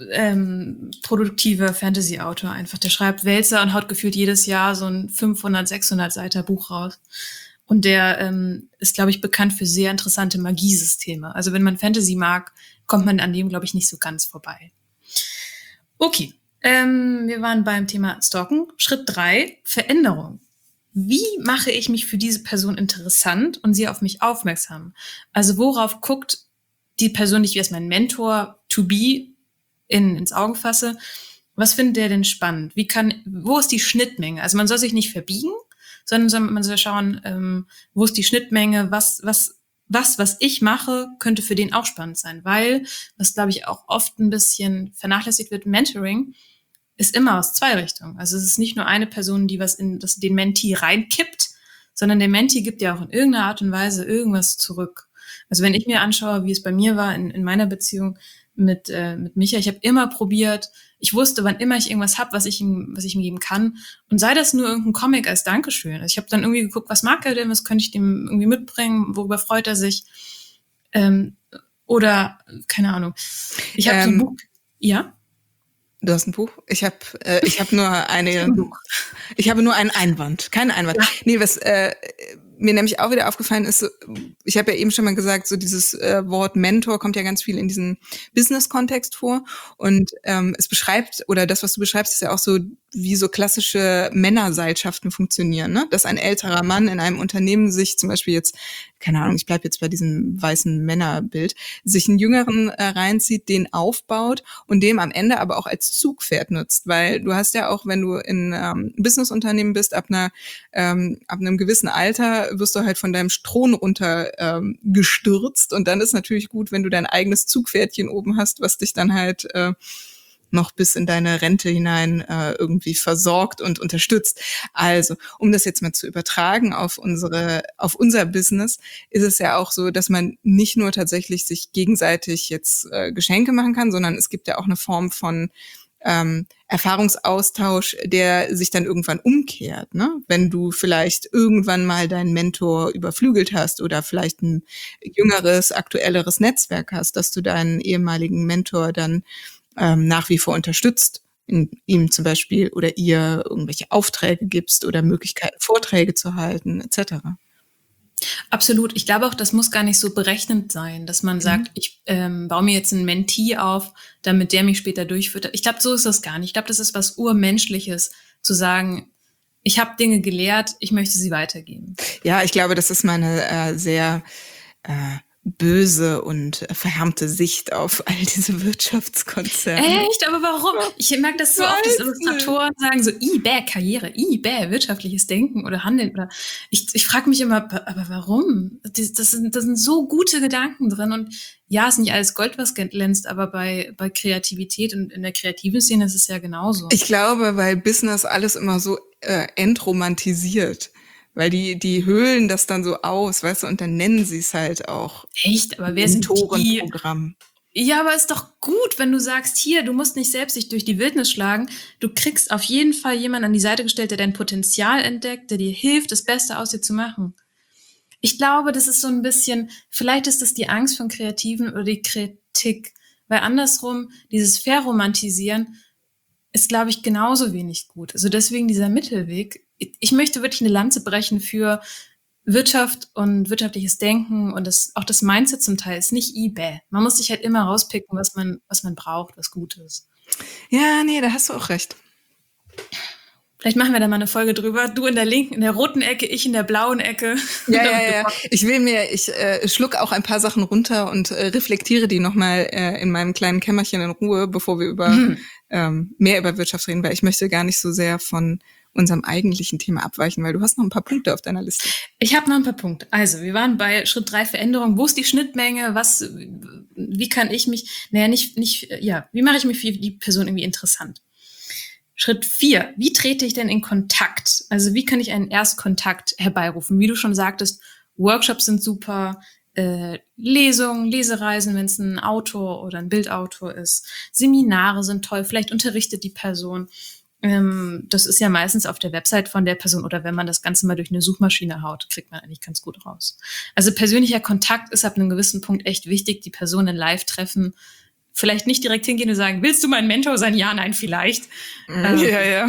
produktiver Fantasy-Autor einfach. Der schreibt Wälzer und haut gefühlt jedes Jahr so ein 500, 600 Seiter Buch raus. Und der ist, glaube ich, bekannt für sehr interessante Magiesysteme. Also wenn man Fantasy mag, kommt man an dem, glaube ich, nicht so ganz vorbei. Okay, wir waren beim Thema Stalken. Schritt 3, Veränderung. Wie mache ich mich für diese Person interessant und sie auf mich aufmerksam? Also worauf guckt die Person, die ich wie als mein Mentor to be ins Auge fasse? Was findet der denn spannend? Wo ist die Schnittmenge? Also man soll sich nicht verbiegen, sondern man soll schauen, wo ist die Schnittmenge, was ich mache, könnte für den auch spannend sein, weil, was glaube ich auch oft ein bisschen vernachlässigt wird, Mentoring ist immer aus 2 Richtungen. Also es ist nicht nur eine Person, die was in den Mentee reinkippt, sondern der Mentee gibt ja auch in irgendeiner Art und Weise irgendwas zurück. Also wenn ich mir anschaue, wie es bei mir war in meiner Beziehung mit Micha, ich habe immer probiert, ich wusste, wann immer ich irgendwas habe, was ich ihm geben kann. Und sei das nur irgendein Comic als Dankeschön. Also ich habe dann irgendwie geguckt, was mag er denn, was könnte ich dem irgendwie mitbringen, worüber freut er sich. Oder, keine Ahnung. Ich habe so ein Buch. Ja? Du hast ein Buch? Ich habe nur ich habe nur einen Einwand. Keinen Einwand. Ja. Nee, was mir nämlich auch wieder aufgefallen ist, ich habe ja eben schon mal gesagt, so dieses Wort Mentor kommt ja ganz viel in diesem Business-Kontext vor. Und es beschreibt, oder das, was du beschreibst, ist ja auch so, wie so klassische Männerseilschaften funktionieren, ne? Dass ein älterer Mann in einem Unternehmen sich zum Beispiel jetzt, keine Ahnung, ich bleibe jetzt bei diesem weißen Männerbild, sich einen Jüngeren reinzieht, den aufbaut und dem am Ende aber auch als Zugpferd nutzt. Weil du hast ja auch, wenn du in Businessunternehmen bist, ab einem gewissen Alter wirst du halt von deinem Thron runter gestürzt. Und dann ist natürlich gut, wenn du dein eigenes Zugpferdchen oben hast, was dich dann halt noch bis in deine Rente hinein irgendwie versorgt und unterstützt. Also, um das jetzt mal zu übertragen auf unser Business, ist es ja auch so, dass man nicht nur tatsächlich sich gegenseitig jetzt Geschenke machen kann, sondern es gibt ja auch eine Form von Erfahrungsaustausch, der sich dann irgendwann umkehrt, ne? Wenn du vielleicht irgendwann mal deinen Mentor überflügelt hast oder vielleicht ein jüngeres, aktuelleres Netzwerk hast, dass du deinen ehemaligen Mentor dann nach wie vor unterstützt, ihm zum Beispiel oder ihr irgendwelche Aufträge gibst oder Möglichkeiten, Vorträge zu halten, etc. Absolut. Ich glaube auch, das muss gar nicht so berechnend sein, dass man sagt, ich baue mir jetzt einen Mentee auf, damit der mich später durchführt. Ich glaube, so ist das gar nicht. Ich glaube, das ist was Urmenschliches, zu sagen, ich habe Dinge gelehrt, ich möchte sie weitergeben. Ja, ich glaube, das ist meine sehr böse und verhärmte Sicht auf all diese Wirtschaftskonzerne. Echt? Aber warum? Ich merke das so oft, dass Illustratoren sagen so, Karriere, wirtschaftliches Denken oder Handeln. Oder ich frage mich immer, aber warum? Das sind so gute Gedanken drin. Und ja, ist nicht alles Gold, was glänzt, aber bei Kreativität und in der kreativen Szene ist es ja genauso. Ich glaube, weil Business alles immer so entromantisiert. Weil die höhlen das dann so aus, weißt du, und dann nennen sie es halt auch. Echt? Aber wer sind die? Mentorenprogramm. Ja, aber ist doch gut, wenn du sagst, hier, du musst nicht selbst dich durch die Wildnis schlagen. Du kriegst auf jeden Fall jemanden an die Seite gestellt, der dein Potenzial entdeckt, der dir hilft, das Beste aus dir zu machen. Ich glaube, das ist so ein bisschen, vielleicht ist das die Angst von Kreativen oder die Kritik, weil andersrum, dieses Verromantisieren ist, glaube ich, genauso wenig gut. Also deswegen dieser Mittelweg. Ich möchte wirklich eine Lanze brechen für Wirtschaft und wirtschaftliches Denken und auch das Mindset zum Teil ist nicht eBay. Man muss sich halt immer rauspicken, was man braucht, was gut ist. Ja, nee, da hast du auch recht. Vielleicht machen wir da mal eine Folge drüber. Du in der roten Ecke, ich in der blauen Ecke. Ja. Ich schluck auch ein paar Sachen runter und reflektiere die nochmal in meinem kleinen Kämmerchen in Ruhe, bevor wir mehr über Wirtschaft reden, weil ich möchte gar nicht so sehr von unserem eigentlichen Thema abweichen, weil du hast noch ein paar Punkte auf deiner Liste. Ich habe noch ein paar Punkte. Also, wir waren bei Schritt 3 Veränderung. Wo ist die Schnittmenge? Wie kann ich mich, wie mache ich mich für die Person irgendwie interessant? Schritt 4. Wie trete ich denn in Kontakt? Also, wie kann ich einen Erstkontakt herbeirufen? Wie du schon sagtest, Workshops sind super, Lesungen, Lesereisen, wenn es ein Autor oder ein Bildautor ist. Seminare sind toll. Vielleicht unterrichtet die Person. Das ist ja meistens auf der Website von der Person oder wenn man das Ganze mal durch eine Suchmaschine haut, kriegt man eigentlich ganz gut raus. Also persönlicher Kontakt ist ab einem gewissen Punkt echt wichtig, die Person in Live treffen, vielleicht nicht direkt hingehen und sagen, willst du mein Mentor sein? Ja, nein, vielleicht. Ja.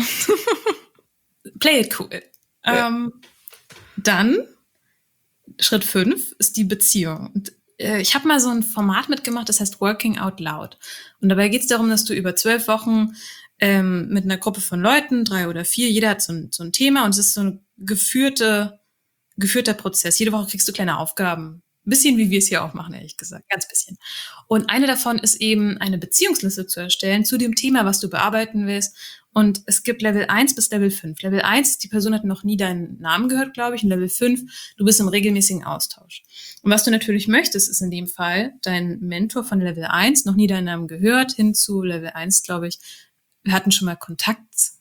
Play it cool. Ja. Dann Schritt 5 ist die Beziehung. Und ich habe mal so ein Format mitgemacht, das heißt Working Out Loud. Und dabei geht es darum, dass du über 12 Wochen mit einer Gruppe von Leuten, 3 oder 4, jeder hat so ein Thema und es ist so ein geführter Prozess. Jede Woche kriegst du kleine Aufgaben. Ein bisschen wie wir es hier auch machen, ehrlich gesagt. Ganz bisschen. Und eine davon ist eben, eine Beziehungsliste zu erstellen zu dem Thema, was du bearbeiten willst. Und es gibt Level 1 bis Level 5. Level 1, die Person hat noch nie deinen Namen gehört, glaube ich. Und Level 5, du bist im regelmäßigen Austausch. Und was du natürlich möchtest, ist in dem Fall dein Mentor von Level 1, noch nie deinen Namen gehört, hin zu Level 1, glaube ich, wir hatten schon mal Kontakt.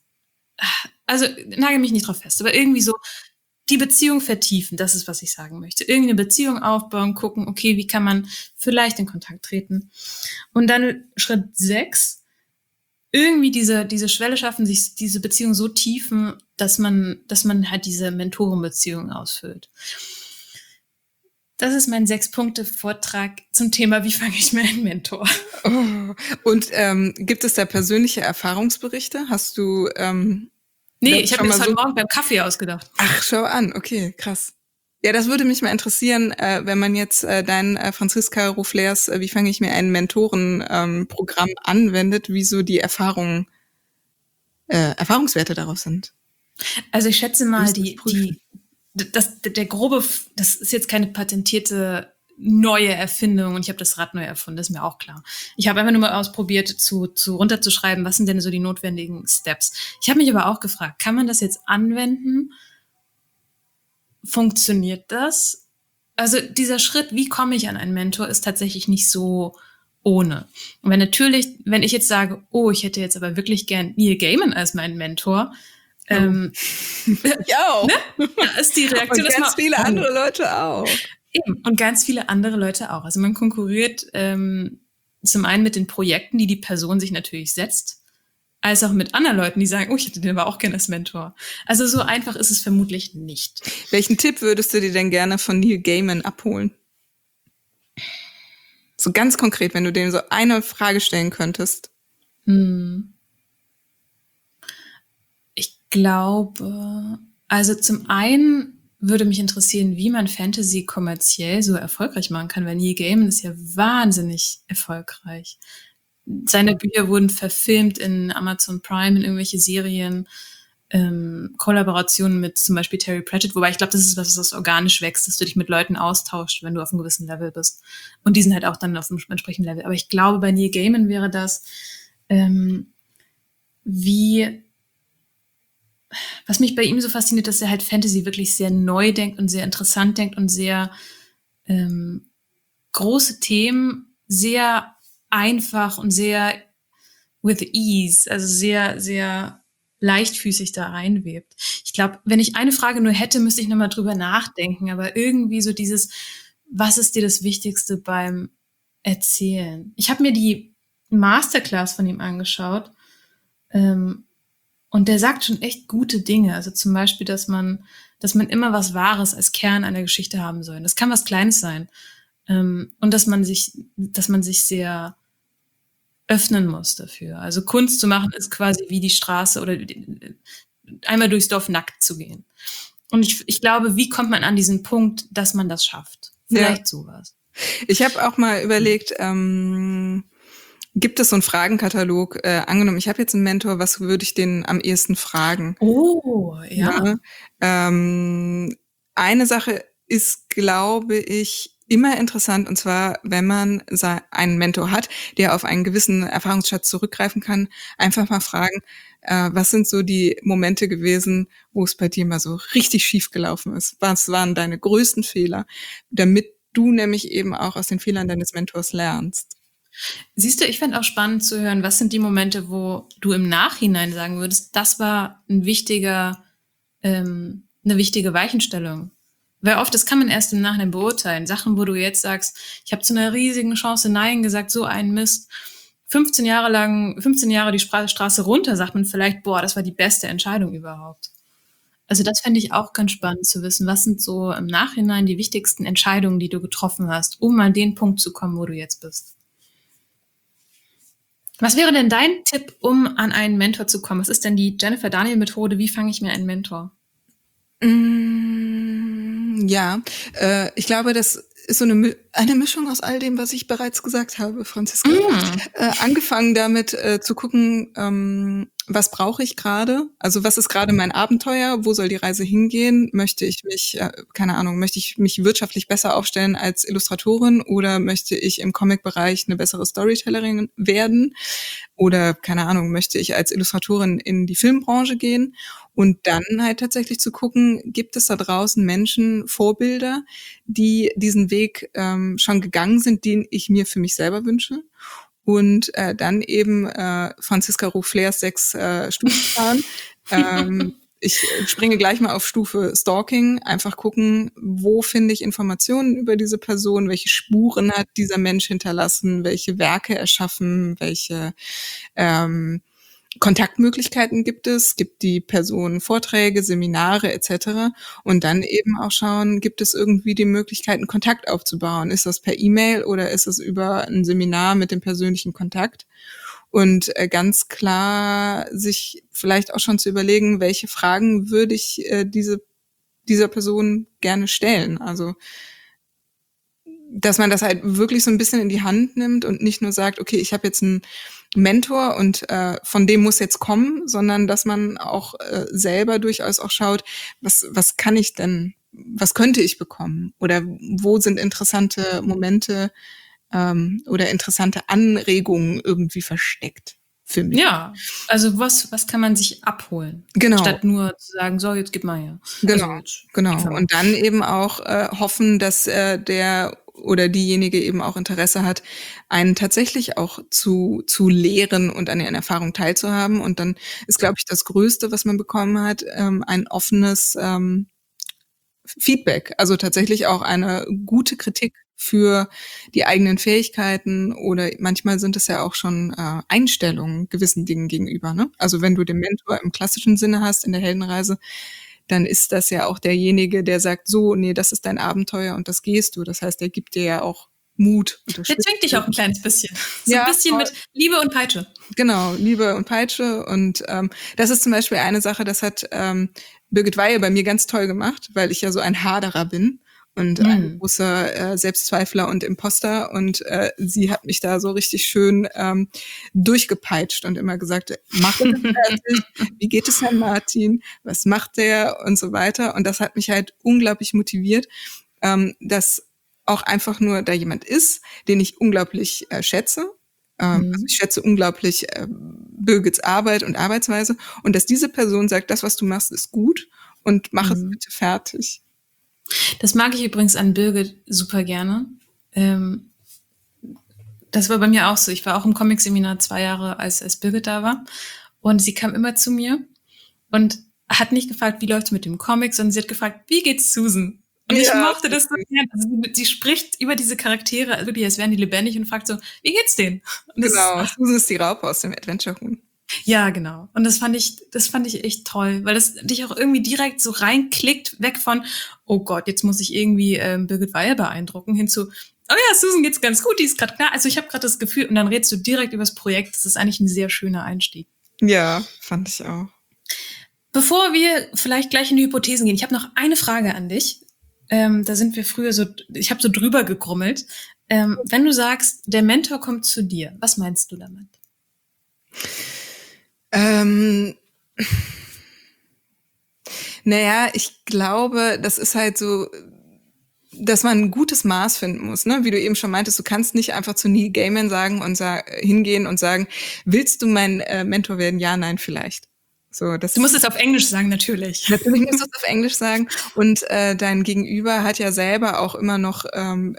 Also nagel mich nicht drauf fest, aber irgendwie so die Beziehung vertiefen, das ist, was ich sagen möchte. Irgendeine Beziehung aufbauen, gucken, okay, wie kann man vielleicht in Kontakt treten. Und dann Schritt 6, irgendwie diese Schwelle schaffen, sich diese Beziehung so tiefen, dass man halt diese Mentorenbeziehung ausfüllt. Das ist mein 6-Punkte-Vortrag zum Thema, wie fange ich mir einen Mentor? Oh. Und gibt es da persönliche Erfahrungsberichte? Hast du Nee, ich habe mir das heute Morgen beim Kaffee ausgedacht. Ach, schau an, okay, krass. Ja, das würde mich mal interessieren, wenn man jetzt dein Franziska Rouflers Wie fange ich mir einen Mentoren-Programm anwendet, wie so die Erfahrungswerte daraus sind. Also ich schätze mal, der grobe, das ist jetzt keine patentierte neue Erfindung und ich habe das Rad neu erfunden, das ist mir auch klar. Ich habe einfach nur mal ausprobiert, runterzuschreiben, was sind denn so die notwendigen Steps. Ich habe mich aber auch gefragt, kann man das jetzt anwenden? Funktioniert das? Also dieser Schritt, wie komme ich an einen Mentor, ist tatsächlich nicht so ohne. Und wenn ich jetzt sage, oh, ich hätte jetzt aber wirklich gern Neil Gaiman als meinen Mentor, ich auch. Ne? Da ist die Reaktion. Und ganz viele andere Leute auch. Eben. Und ganz viele andere Leute auch. Also man konkurriert zum einen mit den Projekten, die Person sich natürlich setzt, als auch mit anderen Leuten, die sagen, oh, ich hätte den aber auch gerne als Mentor. Also so einfach ist es vermutlich nicht. Welchen Tipp würdest du dir denn gerne von Neil Gaiman abholen? So ganz konkret, wenn du dem so eine Frage stellen könntest. Ich glaube, also zum einen würde mich interessieren, wie man Fantasy kommerziell so erfolgreich machen kann, weil Neil Gaiman ist ja wahnsinnig erfolgreich. Seine Bücher wurden verfilmt in Amazon Prime, in irgendwelche Serien. Kollaborationen mit zum Beispiel Terry Pratchett, wobei ich glaube, das ist was organisch wächst, dass du dich mit Leuten austauscht, wenn du auf einem gewissen Level bist. Und die sind halt auch dann auf einem entsprechenden Level. Aber ich glaube, bei Neil Gaiman wäre das, was mich bei ihm so fasziniert, dass er halt Fantasy wirklich sehr neu denkt und sehr interessant denkt und sehr große Themen sehr einfach und sehr with ease, also sehr, sehr leichtfüßig da reinwebt. Ich glaube, wenn ich eine Frage nur hätte, müsste ich nochmal drüber nachdenken, aber irgendwie so dieses, was ist dir das Wichtigste beim Erzählen? Ich habe mir die Masterclass von ihm angeschaut und der sagt schon echt gute Dinge. Also zum Beispiel, dass man immer was Wahres als Kern einer Geschichte haben soll. Das kann was Kleines sein. Und dass man sich sehr öffnen muss dafür. Also Kunst zu machen ist quasi wie die Straße oder einmal durchs Dorf nackt zu gehen. Und ich glaube, wie kommt man an diesen Punkt, dass man das schafft? Vielleicht sowas. Ich habe auch mal überlegt, gibt es so einen Fragenkatalog? Angenommen, ich habe jetzt einen Mentor, was würde ich den am ehesten fragen? Oh, ja. Eine Sache ist, glaube ich, immer interessant, und zwar, wenn man einen Mentor hat, der auf einen gewissen Erfahrungsschatz zurückgreifen kann, einfach mal fragen, was sind so die Momente gewesen, wo es bei dir mal so richtig schief gelaufen ist? Was waren deine größten Fehler? Damit du nämlich eben auch aus den Fehlern deines Mentors lernst. Siehst du, ich fände auch spannend zu hören, was sind die Momente, wo du im Nachhinein sagen würdest, das war eine wichtige Weichenstellung. Weil oft, das kann man erst im Nachhinein beurteilen. Sachen, wo du jetzt sagst, ich habe zu einer riesigen Chance Nein gesagt, so ein Mist. 15 Jahre die Straße runter, sagt man vielleicht, boah, das war die beste Entscheidung überhaupt. Also das fände ich auch ganz spannend zu wissen. Was sind so im Nachhinein die wichtigsten Entscheidungen, die du getroffen hast, um an den Punkt zu kommen, wo du jetzt bist? Was wäre denn dein Tipp, um an einen Mentor zu kommen? Was ist denn die Jennifer Daniel Methode? Wie fange ich mir einen Mentor? Ja, ich glaube, das ist so eine Mischung aus all dem, was ich bereits gesagt habe, Franziska. Angefangen damit zu gucken, was brauche ich gerade? Also was ist gerade mein Abenteuer? Wo soll die Reise hingehen? Möchte ich mich, möchte ich mich wirtschaftlich besser aufstellen als Illustratorin oder möchte ich im Comic-Bereich eine bessere Storytellerin werden? Oder, möchte ich als Illustratorin in die Filmbranche gehen? Und dann halt tatsächlich zu gucken, gibt es da draußen Menschen, Vorbilder, die diesen Weg schon gegangen sind, den ich mir für mich selber wünsche. Und dann eben Franziska Roux-Flairs 6 Stufenplan. Ich springe gleich mal auf Stufe Stalking. Einfach gucken, wo finde ich Informationen über diese Person, welche Spuren hat dieser Mensch hinterlassen, welche Werke erschaffen, welche Kontaktmöglichkeiten gibt die Person Vorträge, Seminare etc. Und dann eben auch schauen, gibt es irgendwie die Möglichkeit, Kontakt aufzubauen? Ist das per E-Mail oder ist es über ein Seminar mit dem persönlichen Kontakt? Und ganz klar sich vielleicht auch schon zu überlegen, welche Fragen würde ich dieser Person gerne stellen? Also dass man das halt wirklich so ein bisschen in die Hand nimmt und nicht nur sagt, okay, ich habe jetzt einen Mentor und von dem muss jetzt kommen, sondern dass man auch selber durchaus auch schaut, was kann ich denn, was könnte ich bekommen? Oder wo sind interessante Momente oder interessante Anregungen irgendwie versteckt für mich? Ja, also was kann man sich abholen? Genau. Statt nur zu sagen, so, jetzt gib mal her. Genau, also genau. Und dann eben auch hoffen, dass der oder diejenige eben auch Interesse hat, einen tatsächlich auch zu lehren und an ihren Erfahrungen teilzuhaben. Und dann ist, glaube ich, das Größte, was man bekommen hat, ein offenes Feedback. Also tatsächlich auch eine gute Kritik für die eigenen Fähigkeiten oder manchmal sind es ja auch schon Einstellungen gewissen Dingen gegenüber. Ne? Also wenn du den Mentor im klassischen Sinne hast in der Heldenreise, dann ist das ja auch derjenige, der sagt, so, nee, das ist dein Abenteuer und das gehst du. Das heißt, der gibt dir ja auch Mut. Der zwingt dich auch ein kleines bisschen. So Ja, ein bisschen mit Liebe und Peitsche. Genau, Liebe und Peitsche. Und das ist zum Beispiel eine Sache, das hat Birgit Weihe bei mir ganz toll gemacht, weil ich ja so ein Haderer bin. und ein großer Selbstzweifler und Imposter. Und sie hat mich da so richtig schön durchgepeitscht und immer gesagt, mach das fertig, wie geht es Herrn Martin, was macht der und so weiter. Und das hat mich halt unglaublich motiviert, dass auch einfach nur da jemand ist, den ich unglaublich schätze. Also ich schätze unglaublich Birgits Arbeit und Arbeitsweise und dass diese Person sagt, das, was du machst, ist gut und mach es bitte fertig. Das mag ich übrigens an Birgit super gerne. Das war bei mir auch so. Ich war auch im Comic-Seminar 2 Jahre, als Birgit da war. Und sie kam immer zu mir und hat nicht gefragt, wie läuft's mit dem Comic, sondern sie hat gefragt, wie geht's Susan? Und ich mochte das so gerne. Also sie spricht über diese Charaktere, wirklich, als wären die lebendig und fragt so, wie geht's denen? Und genau, Susan ist die Raupe aus dem Adventure-Huhn. Ja, genau. Und das fand ich echt toll, weil das dich auch irgendwie direkt so reinklickt, weg von, oh Gott, jetzt muss ich irgendwie Birgit Weil beeindrucken, hin zu, oh ja, Susan geht's ganz gut, die ist gerade klar. Also ich habe gerade das Gefühl, und dann redest du direkt über das Projekt. Das ist eigentlich ein sehr schöner Einstieg. Ja, fand ich auch. Bevor wir vielleicht gleich in die Hypothesen gehen, ich habe noch eine Frage an dich. Da sind wir früher so, ich habe so drüber gegrummelt. Wenn du sagst, der Mentor kommt zu dir, was meinst du damit? Naja, ich glaube, das ist halt so, dass man ein gutes Maß finden muss, ne? Wie du eben schon meintest, du kannst nicht einfach zu Neil Gaiman sagen und hingehen und sagen, willst du mein Mentor werden? Ja, nein, vielleicht. So, du musst es auf Englisch sagen, natürlich. Natürlich musst du es auf Englisch sagen. Und dein Gegenüber hat ja selber auch immer noch einen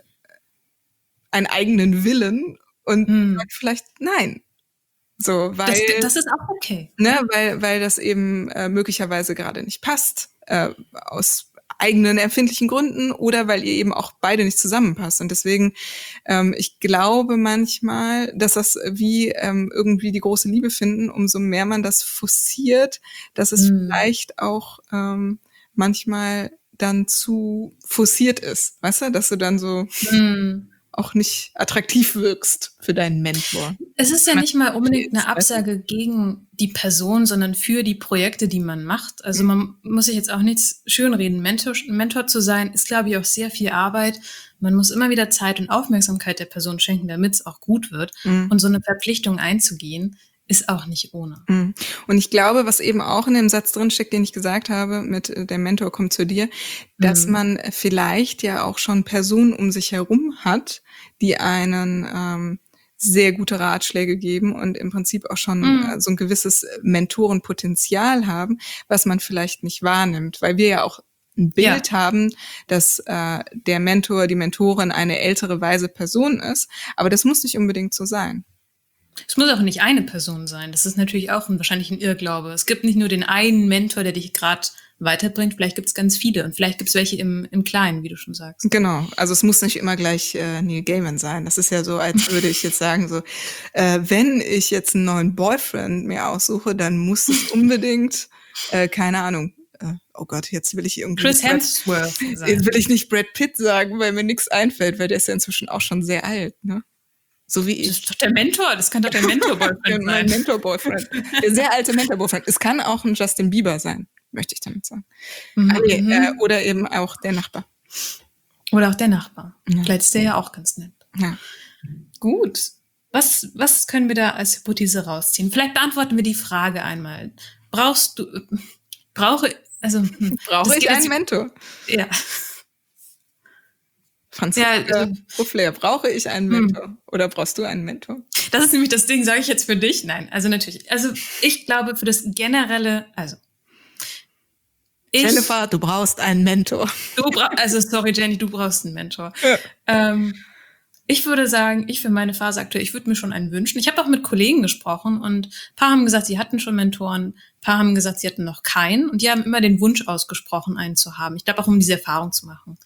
eigenen Willen und sagt vielleicht nein. So, weil das ist auch okay. Ne, weil das eben möglicherweise gerade nicht passt, aus eigenen empfindlichen Gründen oder weil ihr eben auch beide nicht zusammenpasst. Und deswegen, ich glaube manchmal, dass das wie irgendwie die große Liebe finden, umso mehr man das forciert, dass es vielleicht auch manchmal dann zu forciert ist. Weißt du, dass du dann so auch nicht attraktiv wirkst für deinen Mentor. Es ist ja nicht mal unbedingt eine Absage gegen die Person, sondern für die Projekte, die man macht. Also man muss sich jetzt auch nichts schönreden. Mentor zu sein, ist, glaube ich, auch sehr viel Arbeit. Man muss immer wieder Zeit und Aufmerksamkeit der Person schenken, damit es auch gut wird. Und so eine Verpflichtung einzugehen, ist auch nicht ohne. Und ich glaube, was eben auch in dem Satz drinsteckt, den ich gesagt habe, mit der Mentor kommt zu dir, dass man vielleicht ja auch schon Personen um sich herum hat, die einen sehr gute Ratschläge geben und im Prinzip auch schon so ein gewisses Mentorenpotenzial haben, was man vielleicht nicht wahrnimmt, weil wir ja auch ein Bild haben, dass der Mentor, die Mentorin eine ältere, weise Person ist, aber das muss nicht unbedingt so sein. Es muss auch nicht eine Person sein. Das ist natürlich auch wahrscheinlich ein Irrglaube. Es gibt nicht nur den einen Mentor, der dich gerade weiterbringt. Vielleicht gibt es ganz viele. Und vielleicht gibt es welche im Kleinen, wie du schon sagst. Genau. Also es muss nicht immer gleich Neil Gaiman sein. Das ist ja so, als würde ich jetzt sagen, so, wenn ich jetzt einen neuen Boyfriend mir aussuche, dann muss es unbedingt, keine Ahnung, oh Gott, jetzt will ich irgendwie Chris Hemsworth sagen. Jetzt will ich nicht Brad Pitt sagen, weil mir nichts einfällt, weil der ist ja inzwischen auch schon sehr alt, ne? So wie ich. Das ist doch der Mentor, das kann doch der Mentor-Boyfriend sein. Mein Mentor-Boyfriend. Der sehr alte Mentor-Boyfriend. Es kann auch ein Justin Bieber sein, möchte ich damit sagen. Oder eben auch der Nachbar. Oder auch der Nachbar. Ja. Vielleicht ist der ja auch ganz nett. Ja. Gut. Was können wir da als Hypothese rausziehen? Vielleicht beantworten wir die Frage einmal. Brauche ich einen Mentor? Ja. Franziska Ruffler, brauche ich einen Mentor? Oder brauchst du einen Mentor? Das ist nämlich das Ding, sage ich jetzt für dich? Nein, also natürlich. Also ich glaube für das generelle, Jennifer, du brauchst einen Mentor. Sorry Jenny, du brauchst einen Mentor. Ja. Ich würde sagen, für meine Phase aktuell, ich würde mir schon einen wünschen. Ich habe auch mit Kollegen gesprochen und ein paar haben gesagt, sie hatten schon Mentoren, ein paar haben gesagt, sie hatten noch keinen und die haben immer den Wunsch ausgesprochen, einen zu haben. Ich glaube auch, um diese Erfahrung zu machen.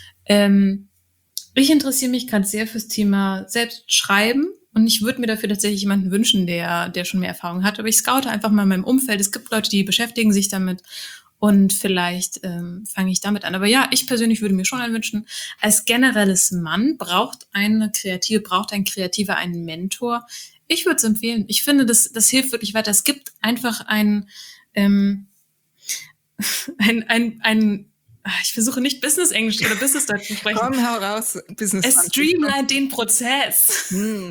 Ich interessiere mich gerade sehr fürs Thema Selbstschreiben und ich würde mir dafür tatsächlich jemanden wünschen, der schon mehr Erfahrung hat. Aber ich scoute einfach mal in meinem Umfeld. Es gibt Leute, die beschäftigen sich damit und vielleicht fange ich damit an. Aber ja, ich persönlich würde mir schon einen wünschen. Als generelles Mann braucht ein Kreativer einen Mentor. Ich würde es empfehlen. Ich finde, das hilft wirklich weiter. Es gibt einfach ein ich versuche nicht Business-Englisch oder Business-Deutsch zu sprechen. Komm, hau raus, Business. Es streamlined den Prozess.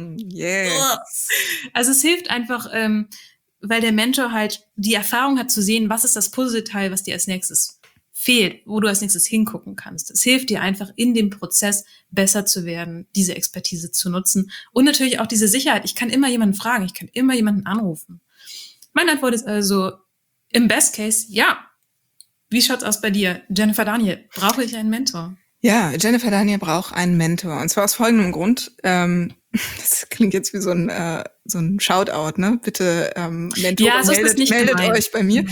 Yes. Also es hilft einfach, weil der Mentor halt die Erfahrung hat zu sehen, was ist das Puzzleteil, was dir als nächstes fehlt, wo du als nächstes hingucken kannst. Es hilft dir einfach in dem Prozess besser zu werden, diese Expertise zu nutzen und natürlich auch diese Sicherheit. Ich kann immer jemanden fragen, ich kann immer jemanden anrufen. Meine Antwort ist also im Best Case, ja. Wie schaut's aus bei dir? Jennifer Daniel, brauche ich einen Mentor? Ja, Jennifer Daniel braucht einen Mentor. Und zwar aus folgendem Grund. Das klingt jetzt wie so ein Shoutout, ne? Bitte, Mentor, Ja, so ist das nicht meldet gemeint. euch bei mir.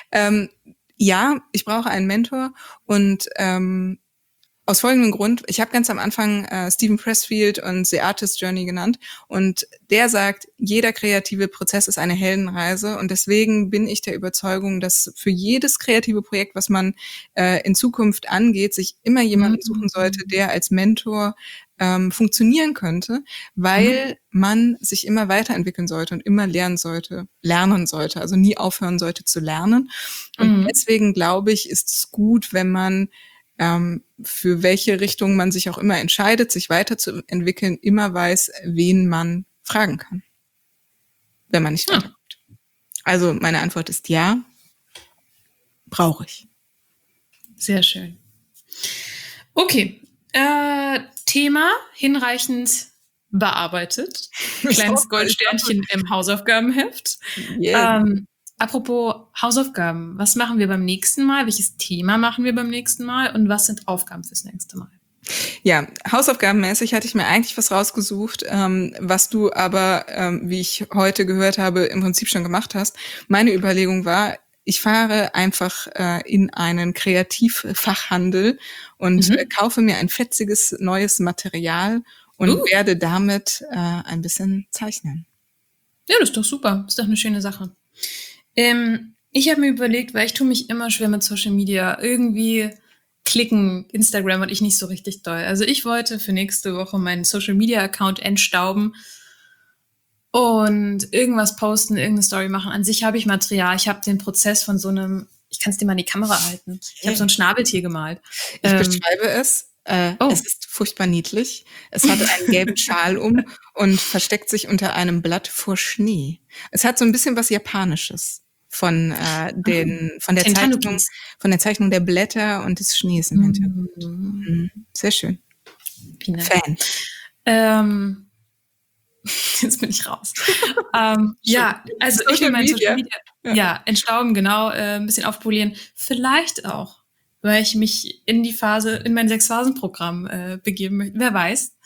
Ja, ich brauche einen Mentor und aus folgendem Grund, ich habe ganz am Anfang Stephen Pressfield und The Artist Journey genannt und der sagt, jeder kreative Prozess ist eine Heldenreise und deswegen bin ich der Überzeugung, dass für jedes kreative Projekt, was man in Zukunft angeht, sich immer jemanden suchen sollte, der als Mentor funktionieren könnte, weil man sich immer weiterentwickeln sollte und immer lernen sollte, also nie aufhören sollte zu lernen. Und deswegen glaube ich, ist es gut, wenn man für welche Richtung man sich auch immer entscheidet, sich weiterzuentwickeln, immer weiß, wen man fragen kann, wenn man nicht weiterkommt. Also meine Antwort ist ja, brauche ich. Sehr schön. Okay, Thema hinreichend bearbeitet. Kleines Goldsternchen im Hausaufgabenheft. Yeah. Apropos Hausaufgaben, was machen wir beim nächsten Mal? Welches Thema machen wir beim nächsten Mal? Und was sind Aufgaben fürs nächste Mal? Ja, hausaufgabenmäßig hatte ich mir eigentlich was rausgesucht, was du aber, wie ich heute gehört habe, im Prinzip schon gemacht hast. Meine Überlegung war, ich fahre einfach in einen Kreativfachhandel und kaufe mir ein fetziges neues Material und werde damit ein bisschen zeichnen. Ja, das ist doch super. Das ist doch eine schöne Sache. Ich habe mir überlegt, weil ich tue mich immer schwer mit Social Media. Irgendwie klicken Instagram und ich nicht so richtig doll. Also ich wollte für nächste Woche meinen Social Media Account entstauben und irgendwas posten, irgendeine Story machen. An sich habe ich Material. Ich habe den Prozess von so einem, ich kann es dir mal in die Kamera halten. Ich habe so ein Schnabeltier gemalt. Ich beschreibe es. Es ist furchtbar niedlich. Es hat einen gelben Schal um und versteckt sich unter einem Blatt vor Schnee. Es hat so ein bisschen was Japanisches von der Zeichnung der Blätter und des Schnees im Hintergrund. Sehr schön. Fan. Jetzt bin ich raus. Ja, also ich will mein Social Media entstauben, genau, ein bisschen aufpolieren. Vielleicht auch, weil ich mich in mein 6-Phasen-Programm begeben möchte. Wer weiß.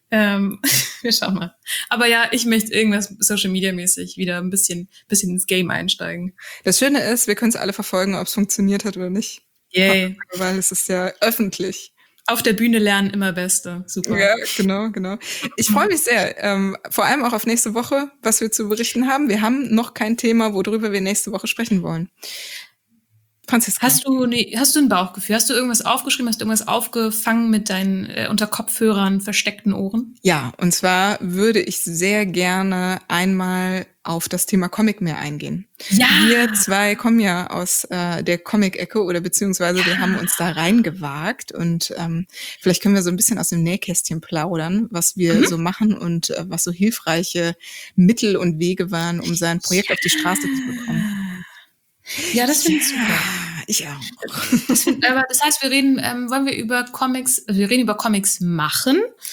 Wir schauen mal. Aber ja, ich möchte irgendwas Social-Media-mäßig wieder ein bisschen ins Game einsteigen. Das Schöne ist, wir können es alle verfolgen, ob es funktioniert hat oder nicht. Yay. Weil es ist ja öffentlich. Auf der Bühne lernen immer Beste. Super. Ja, genau. Ich freue mich sehr. Vor allem auch auf nächste Woche, was wir zu berichten haben. Wir haben noch kein Thema, worüber wir nächste Woche sprechen wollen. Franziska. Hast du ein Bauchgefühl? Hast du irgendwas aufgeschrieben? Hast du irgendwas aufgefangen mit deinen unter Kopfhörern versteckten Ohren? Ja, und zwar würde ich sehr gerne einmal auf das Thema Comic mehr eingehen. Ja! Wir zwei kommen ja aus der Comic-Ecke oder beziehungsweise wir haben uns da reingewagt und vielleicht können wir so ein bisschen aus dem Nähkästchen plaudern, was wir so machen und was so hilfreiche Mittel und Wege waren, um sein Projekt auf die Straße zu bekommen. Ja, das finde ich super. Ich auch. Aber das heißt, wir reden über Comics machen.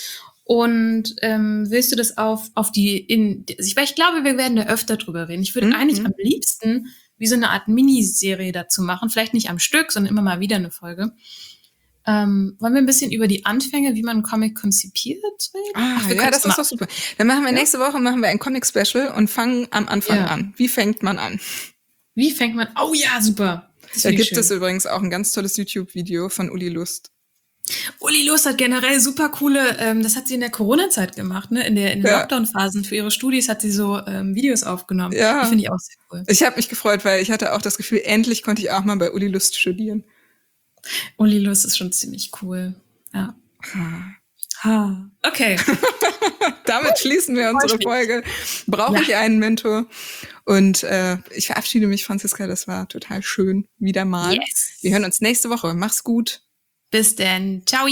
Und willst du das auf die weil ich glaube, wir werden da öfter drüber reden. Ich würde eigentlich am liebsten wie so eine Art Miniserie dazu machen, vielleicht nicht am Stück, sondern immer mal wieder eine Folge. Wollen wir ein bisschen über die Anfänge, wie man einen Comic konzipiert, reden? Ja, das ist doch super. Dann machen wir nächste Woche ein Comic-Special und fangen am Anfang an. Wie fängt man an? Oh ja, super. Da gibt es übrigens auch ein ganz tolles YouTube-Video von Uli Lust. Uli Lust hat generell super coole, das hat sie in der Corona-Zeit gemacht, ne? In den Lockdown-Phasen für ihre Studis hat sie so Videos aufgenommen. Ja. Die finde ich auch sehr cool. Ich habe mich gefreut, weil ich hatte auch das Gefühl, endlich konnte ich auch mal bei Uli Lust studieren. Uli Lust ist schon ziemlich cool. Ja. Okay. Damit schließen wir unsere Folge. Brauche ich einen Mentor? Und ich verabschiede mich, Franziska. Das war total schön. Wieder mal. Yes. Wir hören uns nächste Woche. Mach's gut. Bis denn. Ciao.